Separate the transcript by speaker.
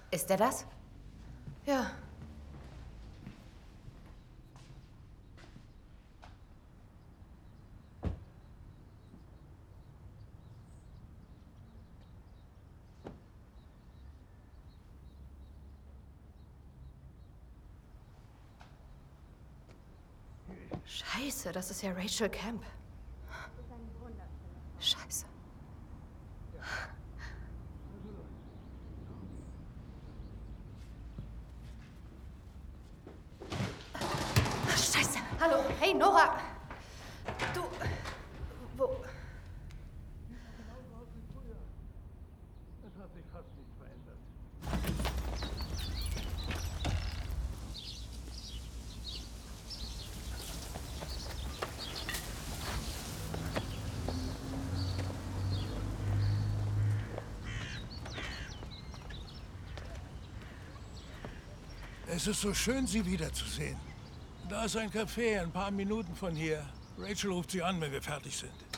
Speaker 1: Ist er das?
Speaker 2: Ja. Scheiße, das ist ja Rachel Camp. Scheiße. Scheiße. Hallo. Hey, Nora. Du... Wo...
Speaker 3: Es hat sich fast nicht verändert. Es ist so schön, Sie wiederzusehen. Da ist ein Café, ein paar Minuten von hier. Rachel ruft Sie an, wenn wir fertig sind.